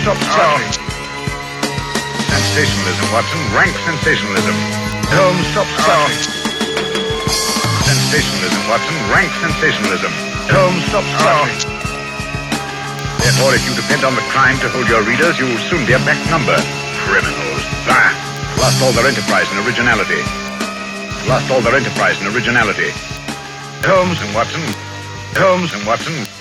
stop starting. Sensationalism, Watson. Rank sensationalism. Holmes, stop starting. Sensationalism, Watson. Rank sensationalism. Holmes, stop starting. Therefore, if you depend on the crime to hold your readers, you'll soon be a back number. Criminals. Bah! Lost all their enterprise and originality. Lost all their enterprise and originality. Holmes and Watson. Holmes and Watson.